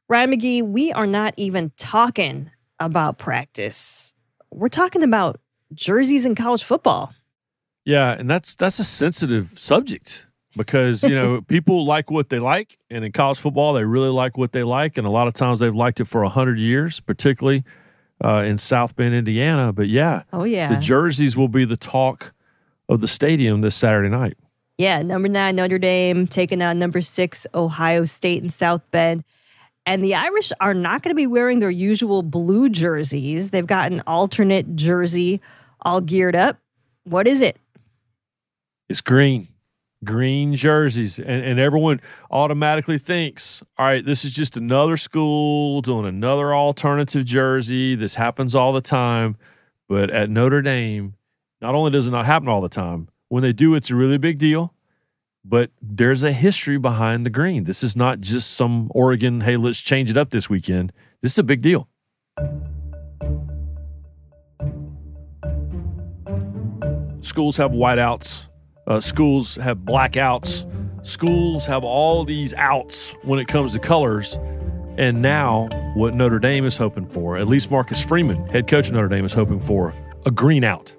Ryan McGee, we are not even talking about practice. We're talking about jerseys in college football. Yeah, and that's a sensitive subject because, people like what they like, and in college football, they really like what they like, and a lot of times they've liked it for 100 years, particularly in South Bend, Indiana. But the jerseys will be the talk of the stadium this Saturday night. Yeah, number 9, Notre Dame, taking on number 6, Ohio State in South Bend. And the Irish are not going to be wearing their usual blue jerseys. They've got an alternate jersey all geared up. What is it? It's green jerseys. And everyone automatically thinks, all right, this is just another school doing another alternative jersey. This happens all the time. But at Notre Dame, not only does it not happen all the time, when they do, it's a really big deal. But there's a history behind the green. This is not just some Oregon, hey, let's change it up this weekend. This is a big deal. Schools have whiteouts. Schools have blackouts. Schools have all these outs when it comes to colors. And now what Notre Dame is hoping for, at least Marcus Freeman, head coach of Notre Dame, is hoping for a green out.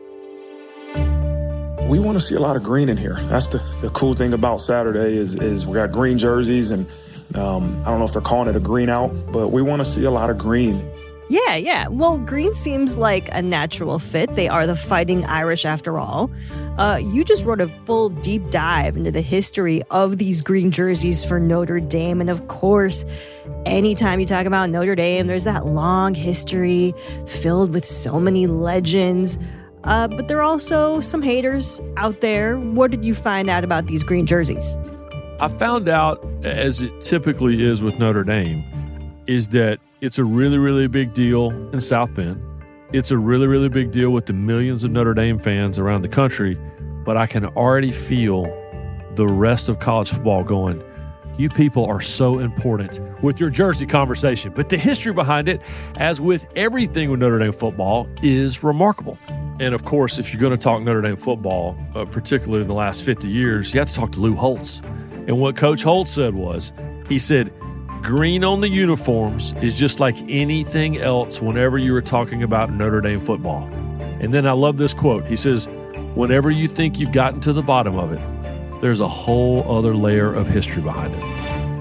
We want to see a lot of green in here. That's the cool thing about Saturday is we got green jerseys, and I don't know if they're calling it a green out, but we want to see a lot of green. Yeah. Well, green seems like a natural fit. They are the Fighting Irish after all. You just wrote a full deep dive into the history of these green jerseys for Notre Dame. And of course, anytime you talk about Notre Dame, there's that long history filled with so many legends. But there are also some haters out there. What did you find out about these green jerseys? I found out, as it typically is with Notre Dame, is that it's a really, really big deal in South Bend. It's a really, really big deal with the millions of Notre Dame fans around the country. But I can already feel the rest of college football going, you people are so important with your jersey conversation. But the history behind it, as with everything with Notre Dame football, is remarkable. And, of course, if you're going to talk Notre Dame football, particularly in the last 50 years, you have to talk to Lou Holtz. And what Coach Holtz said was, he said, green on the uniforms is just like anything else whenever you were talking about Notre Dame football. And then I love this quote. He says, whenever you think you've gotten to the bottom of it, there's a whole other layer of history behind it.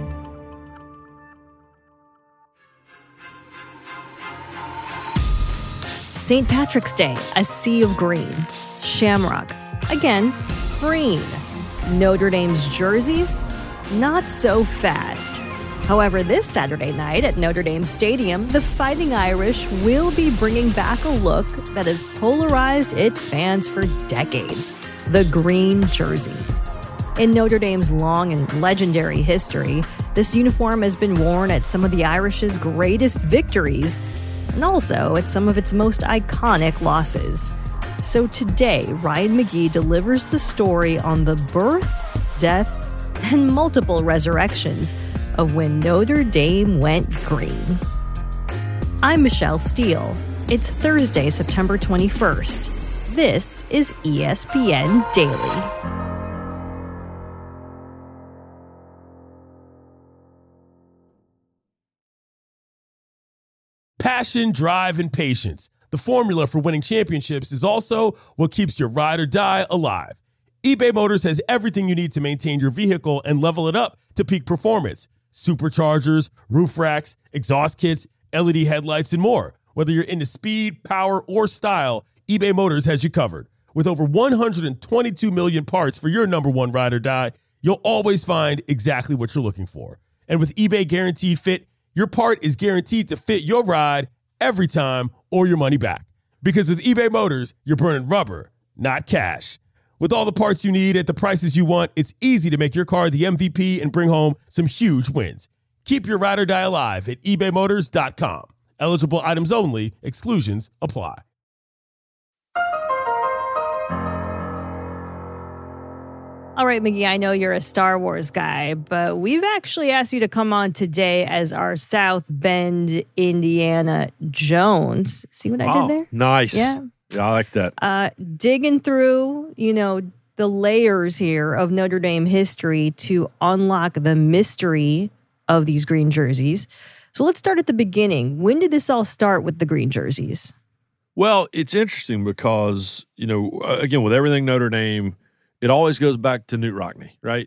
St. Patrick's Day, a sea of green. Shamrocks, again, green. Notre Dame's jerseys, not so fast. However, this Saturday night at Notre Dame Stadium, the Fighting Irish will be bringing back a look that has polarized its fans for decades, the green jersey. In Notre Dame's long and legendary history, this uniform has been worn at some of the Irish's greatest victories, and also at some of its most iconic losses. So today, Ryan McGee delivers the story on the birth, death, and multiple resurrections of when Notre Dame went green. I'm Michelle Steele. It's Thursday, September 21st. This is ESPN Daily. Passion, drive, and patience. The formula for winning championships is also what keeps your ride or die alive. eBay Motors has everything you need to maintain your vehicle and level it up to peak performance. Superchargers, roof racks, exhaust kits, LED headlights, and more. Whether you're into speed, power, or style, eBay Motors has you covered. With over 122 million parts for your number one ride or die, you'll always find exactly what you're looking for. And with eBay Guaranteed Fit, your part is guaranteed to fit your ride every time or your money back. Because with eBay Motors, you're burning rubber, not cash. With all the parts you need at the prices you want, it's easy to make your car the MVP and bring home some huge wins. Keep your ride or die alive at ebaymotors.com. Eligible items only. Exclusions apply. All right, McGee, I know you're a Star Wars guy, but we've actually asked you to come on today as our South Bend, Indiana Jones. See what I did there? Nice. Yeah, I like that. Digging through, the layers here of Notre Dame history to unlock the mystery of these green jerseys. So let's start at the beginning. When did this all start with the green jerseys? Well, it's interesting because, again, with everything Notre Dame, it always goes back to Knute Rockne, right?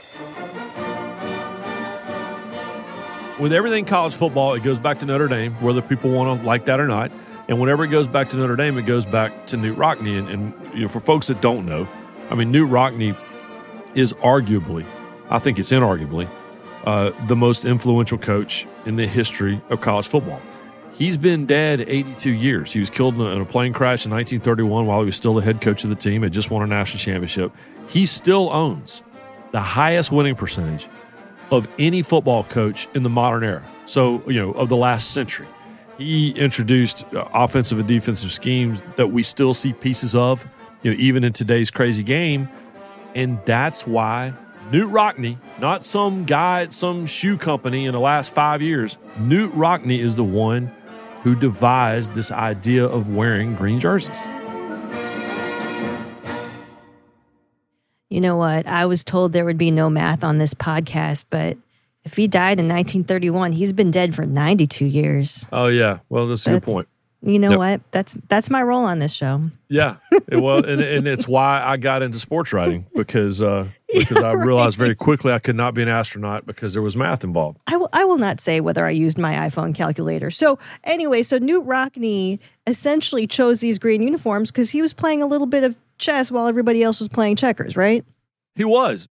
With everything college football, it goes back to Notre Dame, whether people want to like that or not. And whenever it goes back to Notre Dame, it goes back to Knute Rockne. And for folks that don't know, Knute Rockne is arguably, I think it's inarguably, the most influential coach in the history of college football. He's been dead 82 years. He was killed in a plane crash in 1931 while he was still the head coach of the team, had just won a national championship. He still owns the highest winning percentage of any football coach in the modern era. So, of the last century. He introduced offensive and defensive schemes that we still see pieces of, even in today's crazy game. And that's why Knute Rockne, not some guy at some shoe company in the last 5 years, Knute Rockne is the one who devised this idea of wearing green jerseys. You know what? I was told there would be no math on this podcast, but if he died in 1931, he's been dead for 92 years. Oh, yeah. Well, that's a good point. You know what? That's my role on this show. Yeah. Well, and it's why I got into sports writing because I realized very quickly I could not be an astronaut because there was math involved. I will not say whether I used my iPhone calculator. So anyway, Knute Rockne essentially chose these green uniforms because he was playing a little bit of chess while everybody else was playing checkers, right? He was.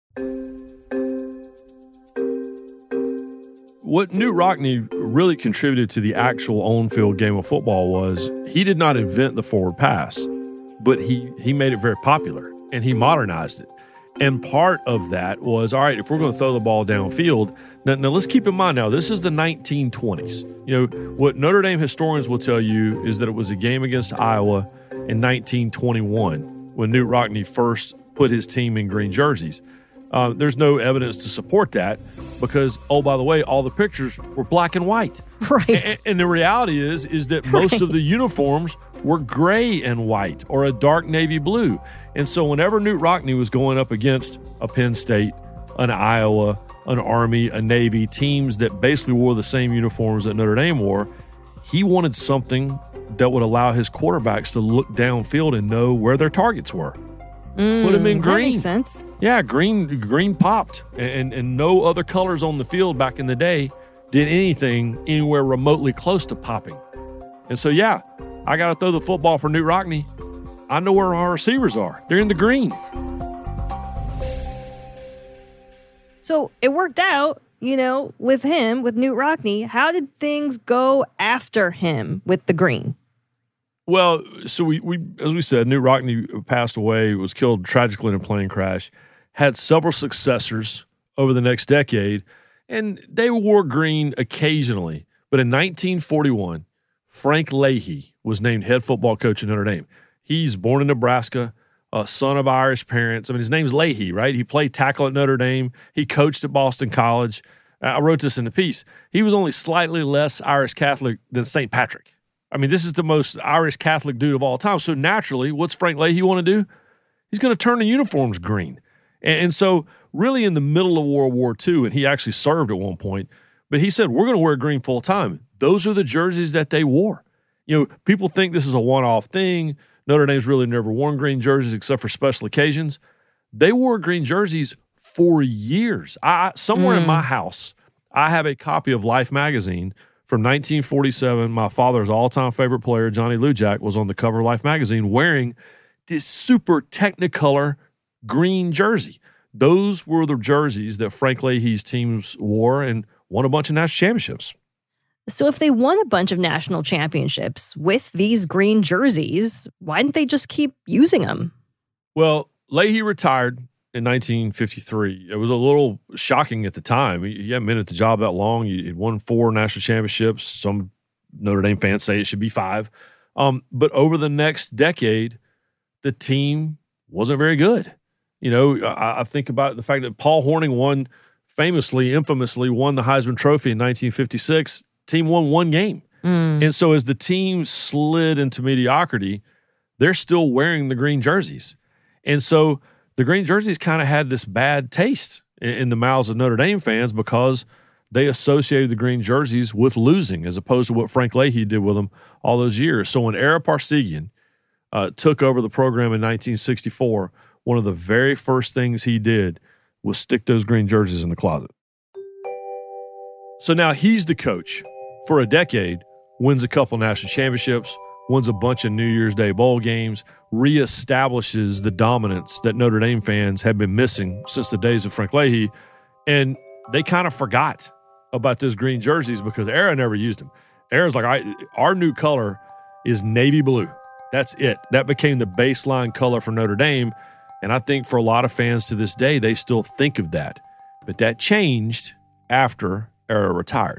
What Knute Rockne really contributed to the actual on-field game of football was he did not invent the forward pass, but he made it very popular and he modernized it. And part of that was, all right, if we're going to throw the ball downfield, now let's keep in mind now, this is the 1920s. What Notre Dame historians will tell you is that it was a game against Iowa in 1921 when Knute Rockne first put his team in green jerseys. There's no evidence to support that because, oh, by the way, all the pictures were black and white. Right. And the reality is that most of the uniforms were gray and white or a dark navy blue. And so whenever Knute Rockne was going up against a Penn State, an Iowa, an Army, a Navy, teams that basically wore the same uniforms that Notre Dame wore, he wanted something that would allow his quarterbacks to look downfield and know where their targets were. Put him in green. That makes sense. Yeah, green popped, and no other colors on the field back in the day did anything anywhere remotely close to popping. And so, yeah, I got to throw the football for Knute Rockne. I know where our receivers are. They're in the green. So it worked out, with him, with Knute Rockne. How did things go after him with the green? Well, so we as we said, Knute Rockne passed away, was killed tragically in a plane crash, had several successors over the next decade, and they wore green occasionally. But in 1941, Frank Leahy was named head football coach at Notre Dame. He's born in Nebraska, a son of Irish parents. His name's Leahy, right? He played tackle at Notre Dame. He coached at Boston College. I wrote this in the piece. He was only slightly less Irish Catholic than St. Patrick. This is the most Irish Catholic dude of all time. So naturally, what's Frank Leahy want to do? He's going to turn the uniforms green. And so really in the middle of World War II, and he actually served at one point, but he said, we're going to wear green full time. Those are the jerseys that they wore. People think this is a one-off thing. Notre Dame's really never worn green jerseys except for special occasions. They wore green jerseys for years. Somewhere in my house, I have a copy of Life magazine from 1947. My father's all-time favorite player, Johnny Lujack, was on the cover of Life magazine wearing this super Technicolor green jersey. Those were the jerseys that Frank Leahy's teams wore and won a bunch of national championships. So if they won a bunch of national championships with these green jerseys, why didn't they just keep using them? Well, Leahy retired in 1953. It was a little shocking at the time. He hadn't been at the job that long. He'd won 4 national championships. Some Notre Dame fans say it should be 5. But over the next decade, the team wasn't very good. I think about the fact that Paul Hornung infamously won the Heisman Trophy in 1956. Team won 1 game. And so as the team slid into mediocrity, they're still wearing the green jerseys. And so the green jerseys kind of had this bad taste in the mouths of Notre Dame fans because they associated the green jerseys with losing as opposed to what Frank Leahy did with them all those years. So when Ara Parseghian took over the program in 1964, one of the very first things he did was stick those green jerseys in the closet. So now he's the coach for a decade, wins a couple national championships, wins a bunch of New Year's Day bowl games, reestablishes the dominance that Notre Dame fans have been missing since the days of Frank Leahy. And they kind of forgot about those green jerseys because Ara never used them. Ara's like, our new color is navy blue. That's it. That became the baseline color for Notre Dame. And I think for a lot of fans to this day, they still think of that. But that changed after Ara retired.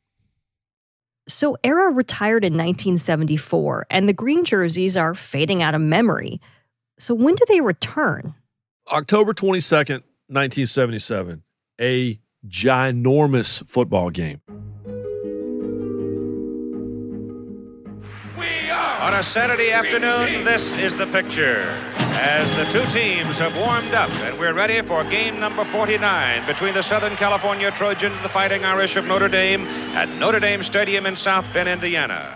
So Ara retired in 1974, and the green jerseys are fading out of memory. So when do they return? October 22nd, 1977, a ginormous football game. On a Saturday afternoon, this is the picture as the two teams have warmed up, and we're ready for game number 49 between the Southern California Trojans and the Fighting Irish of Notre Dame at Notre Dame Stadium in South Bend, Indiana.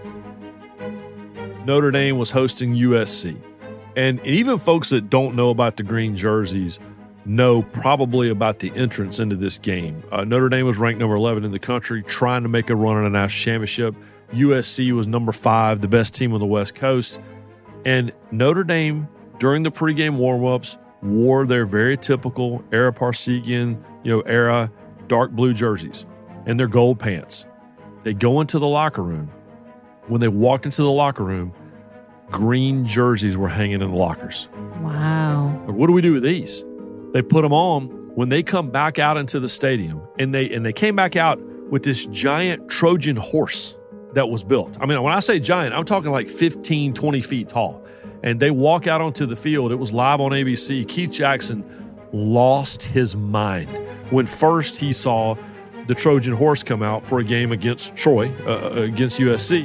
Notre Dame was hosting USC. And even folks that don't know about the green jerseys know probably about the entrance into this game. Notre Dame was ranked number 11 in the country, trying to make a run at a national championship. USC was number 5, the best team on the West Coast. And Notre Dame, during the pregame warm-ups, wore their very typical Ara Parseghian, era dark blue jerseys and their gold pants. They go into the locker room. When they walked into the locker room, green jerseys were hanging in the lockers. Wow. What do we do with these? They put them on when they come back out into the stadium, and they came back out with this giant Trojan horse that was built. I mean, when I say giant, I'm talking like 15, 20 feet tall. And they walk out onto the field. It was live on ABC. Keith Jackson lost his mind when first he saw the Trojan horse come out for a game against Troy, against USC.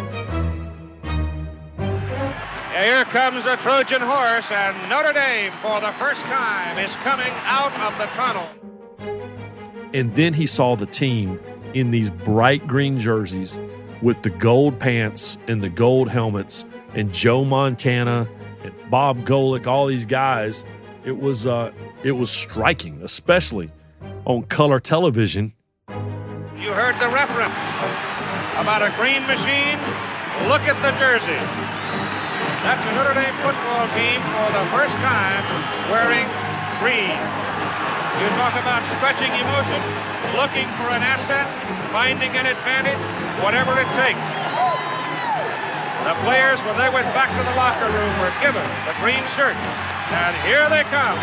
Here comes the Trojan horse, and Notre Dame, for the first time, is coming out of the tunnel. And then he saw the team in these bright green jerseys with the gold pants and the gold helmets, and Joe Montana and Bob Golick, all these guys. It was striking, especially on color television. You heard the reference about a green machine. Look at the jersey. That's a Notre Dame football team for the first time wearing green. You talk about stretching emotions, looking for an asset, finding an advantage, whatever it takes. The players, when they went back to the locker room, were given the green shirt. And here they come.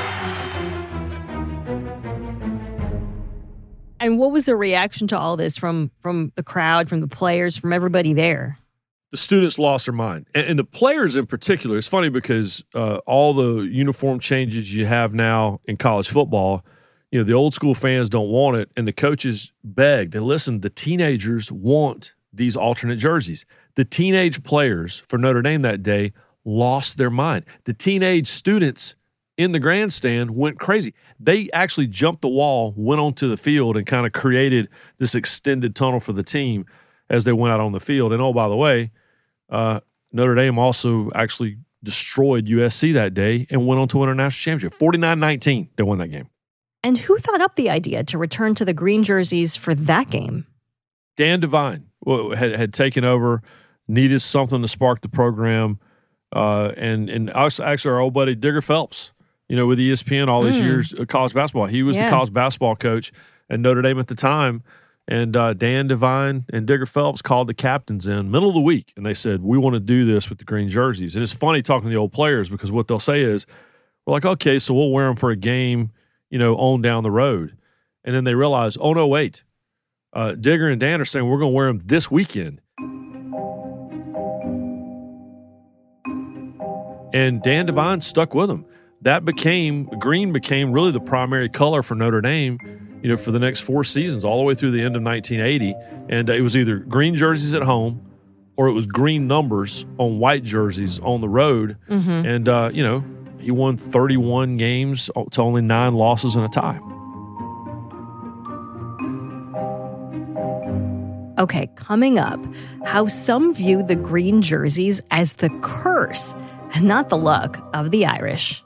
And what was the reaction to all this from the crowd, from the players, from everybody there? The students lost their mind. And the players in particular, it's funny because all the uniform changes you have now in college football, the old school fans don't want it, and the coaches beg. They listen, the teenagers want these alternate jerseys. The teenage players for Notre Dame that day lost their mind. The teenage students in the grandstand went crazy. They actually jumped the wall, went onto the field, and kind of created this extended tunnel for the team as they went out on the field. And, oh, by the way, Notre Dame also actually destroyed USC that day and went on to win a national championship. 49-19, they won that game. And who thought up the idea to return to the green jerseys for that game? Dan Devine had taken over, needed something to spark the program, and actually our old buddy Digger Phelps, with ESPN all these years of college basketball. He was the college basketball coach at Notre Dame at the time, and Dan Devine and Digger Phelps called the captains in middle of the week, and they said, we want to do this with the green jerseys. And it's funny talking to the old players because what they'll say is, we're like, okay, so we'll wear them for a game, on down the road. And then they realize, oh, no, wait. Digger and Dan are saying we're going to wear them this weekend. And Dan Devine stuck with them. Green became really the primary color for Notre Dame, for the next 4 seasons, all the way through the end of 1980. And it was either green jerseys at home or it was green numbers on white jerseys on the road. Mm-hmm. And, he won 31 games to only 9 losses and a tie. Okay, coming up, how some view the green jerseys as the curse and not the luck of the Irish.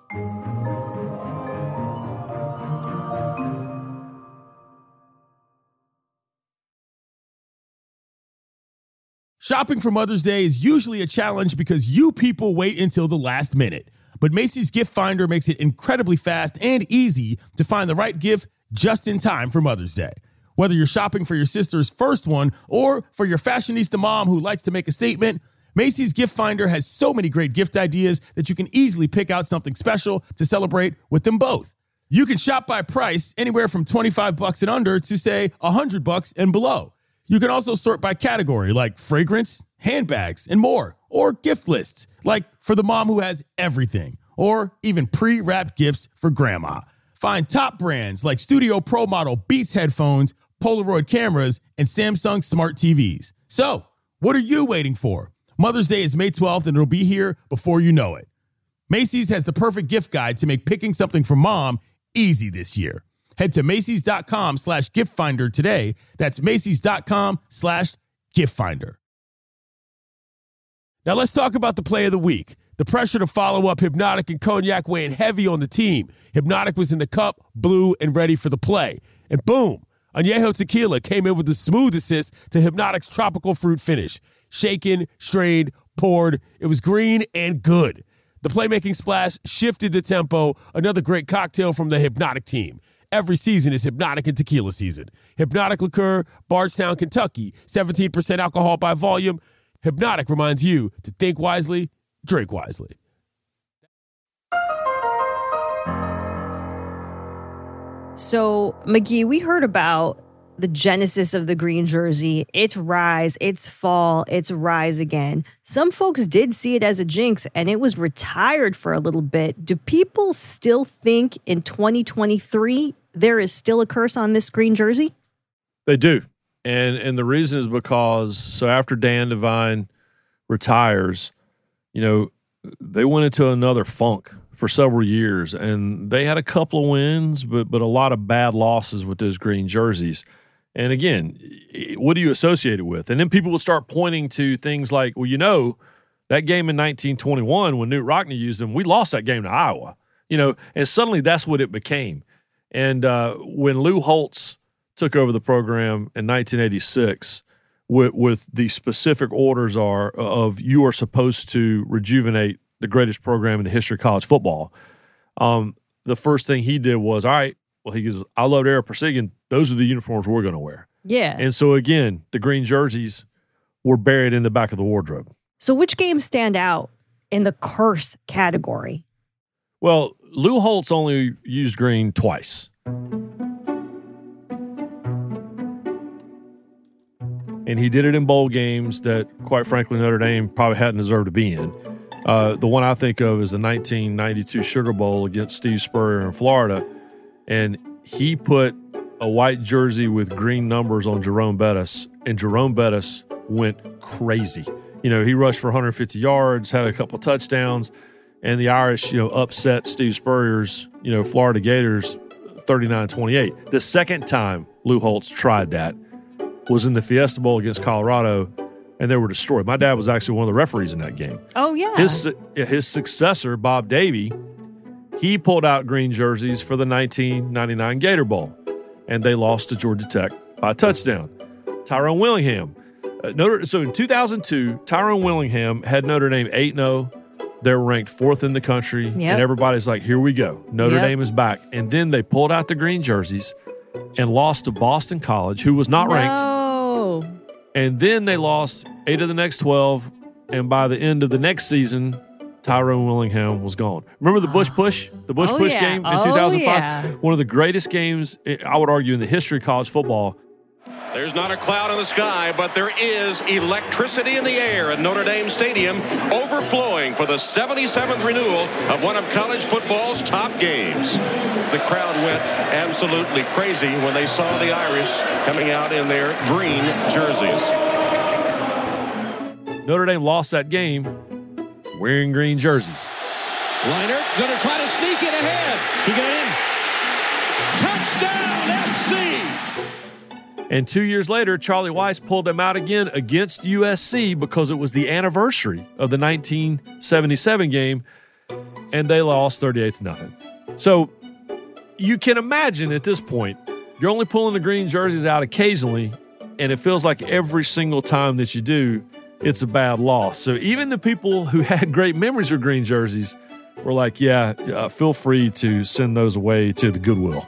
Shopping for Mother's Day is usually a challenge because you people wait until the last minute. But Macy's Gift Finder makes it incredibly fast and easy to find the right gift just in time for Mother's Day. Whether you're shopping for your sister's first one or for your fashionista mom who likes to make a statement, Macy's Gift Finder has so many great gift ideas that you can easily pick out something special to celebrate with them both. You can shop by price anywhere from $25 and under to, say, $100 and below. You can also sort by category like fragrance, handbags, and more, or gift lists like for the mom who has everything, or even pre-wrapped gifts for grandma. Find top brands like Studio Pro Model Beats headphones, Polaroid cameras, and Samsung smart TVs. So, what are you waiting for? Mother's Day is May 12th, and it'll be here before you know it. Macy's has the perfect gift guide to make picking something for mom easy this year. Head to Macys.com/giftfinder today. That's Macys.com/giftfinder. Now let's talk about the play of the week. The pressure to follow up Hypnotic and Cognac weighing heavy on the team. Hypnotic was in the cup, blue, and ready for the play. And boom, Añejo Tequila came in with the smooth assist to Hypnotic's tropical fruit finish. Shaken, strained, poured. It was green and good. The playmaking splash shifted the tempo. Another great cocktail from the Hypnotic team. Every season is Hypnotic and Tequila season. Hypnotic Liqueur, Bardstown, Kentucky, 17% alcohol by volume. Hypnotic reminds you to think wisely, drink wisely. So, McGee, we heard about the genesis of the green jersey, its rise, its fall, its rise again. Some folks did see it as a jinx, and it was retired for a little bit. Do people still think in 2023 there is still a curse on this green jersey? They do. And the reason is because, so after Dan Devine retires, you know, they went into another funk for several years, and they had a couple of wins, but a lot of bad losses with those green jerseys. And again, what do you associate it with? And then people would start pointing to things like, well, you know, that game in 1921 when Newt Rockne used them, we lost that game to Iowa, you know, and suddenly that's what it became. And when Lou Holtz took over the program in 1986 with the specific orders of you are supposed to rejuvenate the greatest program in the history of college football, the first thing he did was, all right, well, he goes, I loved Eric Persigan. Those are the uniforms we're going to wear. Yeah. And so, again, the green jerseys were buried in the back of the wardrobe. So which games stand out in the curse category? Well, Lou Holtz only used green twice. And he did it in bowl games that, quite frankly, Notre Dame probably hadn't deserved to be in. The one I think of is the 1992 Sugar Bowl against Steve Spurrier in Florida. And he put a white jersey with green numbers on Jerome Bettis, and Jerome Bettis went crazy. You know, he rushed for 150 yards, had a couple touchdowns, and the Irish, you know, upset Steve Spurrier's, you know, Florida Gators 39-28. The second time Lou Holtz tried that was in the Fiesta Bowl against Colorado, and they were destroyed. My dad was actually one of the referees in that game. Oh, yeah. His successor, Bob Davie, he pulled out green jerseys for the 1999 Gator Bowl, and they lost to Georgia Tech by a touchdown. Tyrone Willingham. So in 2002, Tyrone Willingham had Notre Dame 8-0. They're ranked 4th in the country, and everybody's like, here we go. Notre Dame is back. And then they pulled out the green jerseys and lost to Boston College, who was not ranked. And then they lost 8 of the next 12, and by the end of the next season, Tyrone Willingham was gone. Remember the Bush Push? The Bush Push game in 2005? Yeah. One of the greatest games, I would argue, in the history of college football. There's not a cloud in the sky, but there is electricity in the air at Notre Dame Stadium, overflowing for the 77th renewal of one of college football's top games. The crowd went absolutely crazy when they saw the Irish coming out in their green jerseys. Notre Dame lost that game wearing green jerseys. Leinart going to try to sneak it ahead. He got in. Touchdown, SC! And 2 years later, Charlie Weis pulled them out again against USC because it was the anniversary of the 1977 game, and they lost 38-0. So you can imagine at this point, you're only pulling the green jerseys out occasionally, and it feels like every single time that you do, it's a bad loss. So even the people who had great memories of green jerseys were like, feel free to send those away to the Goodwill.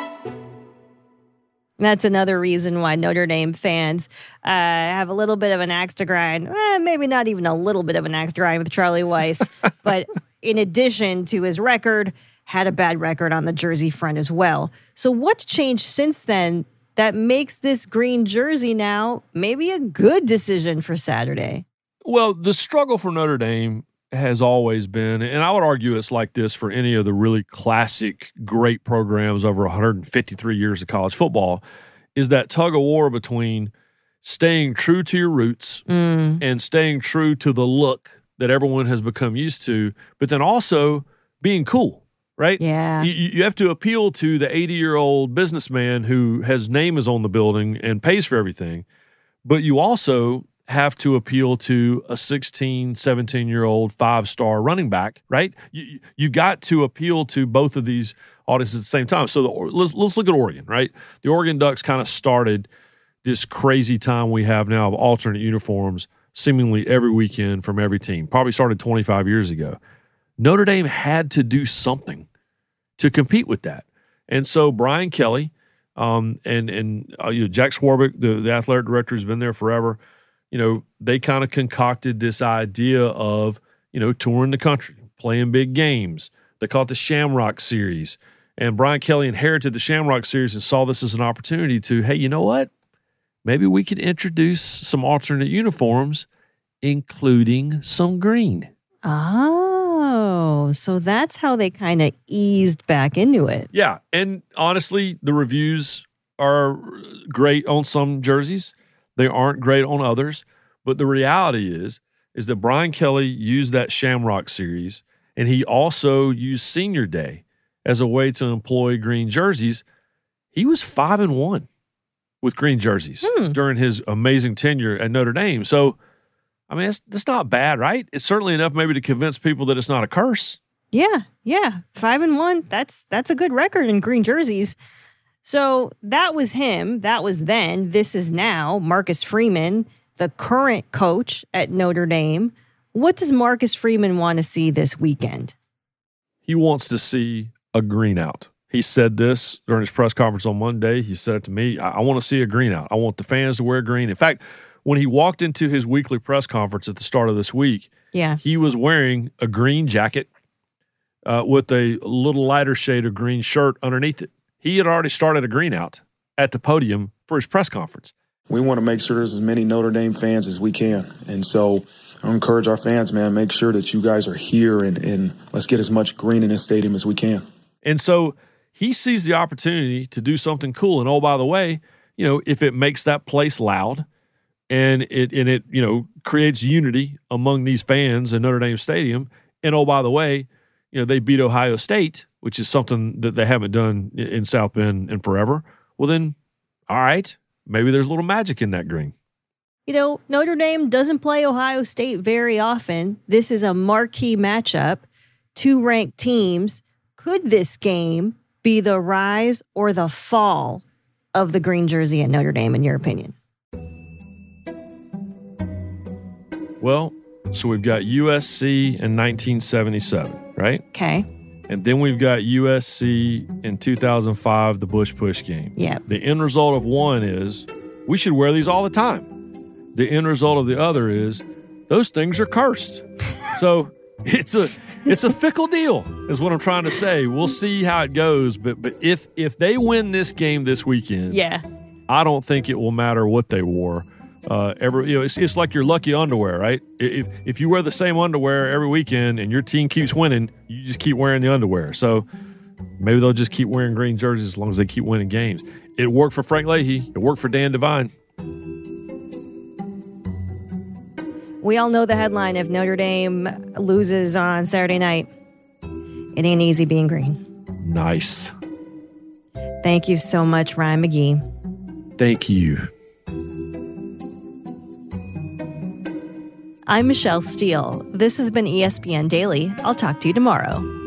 That's another reason why Notre Dame fans have a little bit of an axe to grind. Maybe not even a little bit of an axe to grind with Charlie Weis. But in addition to his record, had a bad record on the jersey front as well. So what's changed since then that makes this green jersey now maybe a good decision for Saturday? Well, the struggle for Notre Dame has always been, and I would argue it's like this for any of the really classic, great programs over 153 years of college football, is that tug of war between staying true to your roots and staying true to the look that everyone has become used to, but then also being cool, right? Yeah. You have to appeal to the 80-year-old businessman who his name is on the building and pays for everything, but you also have to appeal to a 16, 17-year-old five-star running back, right? You got to appeal to both of these audiences at the same time. So let's look at Oregon, right? The Oregon Ducks kind of started this crazy time we have now of alternate uniforms seemingly every weekend from every team. Probably started 25 years ago. Notre Dame had to do something to compete with that. And so Brian Kelly and Jack Swarbrick, the athletic director, has been there forever. They kind of concocted this idea of, touring the country, playing big games. They call it the Shamrock Series. And Brian Kelly inherited the Shamrock Series and saw this as an opportunity to, hey, you know what? Maybe we could introduce some alternate uniforms, including some green. Oh, so that's how they kind of eased back into it. Yeah, and honestly, the reviews are great on some jerseys. They aren't great on others, but the reality is that Brian Kelly used that Shamrock Series, and he also used Senior Day as a way to employ green jerseys. He was 5-1 with green jerseys during his amazing tenure at Notre Dame. So, I mean, that's not bad, right? It's certainly enough maybe to convince people that it's not a curse. Yeah. 5-1. That's a good record in green jerseys. So that was him. That was then. This is now. Marcus Freeman, the current coach at Notre Dame. What does Marcus Freeman want to see this weekend? He wants to see a green out. He said this during his press conference on Monday. He said it to me. I want to see a green out. I want the fans to wear green. In fact, when he walked into his weekly press conference at the start of this week, he was wearing a green jacket with a little lighter shade of green shirt underneath it. He had already started a green out at the podium for his press conference. We want to make sure there's as many Notre Dame fans as we can. And so I encourage our fans, man, make sure that you guys are here and let's get as much green in this stadium as we can. And so he sees the opportunity to do something cool. And oh, by the way, if it makes that place loud and it creates unity among these fans in Notre Dame Stadium, and oh, by the way, they beat Ohio State, which is something that they haven't done in South Bend in forever. Well, then, all right, maybe there's a little magic in that green. Notre Dame doesn't play Ohio State very often. This is a marquee matchup. Two ranked teams. Could this game be the rise or the fall of the green jersey at Notre Dame, in your opinion? Well, so we've got USC in 1977, right? Okay. And then we've got USC in 2005, the Bush Push game. Yeah. The end result of one is we should wear these all the time. The end result of the other is those things are cursed. So it's a fickle deal is what I'm trying to say. We'll see how it goes. But if they win this game this weekend, I don't think it will matter what they wore. It's like your lucky underwear, right? If you wear the same underwear every weekend and your team keeps winning, you just keep wearing the underwear. So maybe they'll just keep wearing green jerseys as long as they keep winning games. It worked for Frank Leahy. It worked for Dan Devine. We all know the headline if Notre Dame loses on Saturday night. It ain't easy being green. Nice. Thank you so much, Ryan McGee. Thank you. I'm Michelle Steele. This has been ESPN Daily. I'll talk to you tomorrow.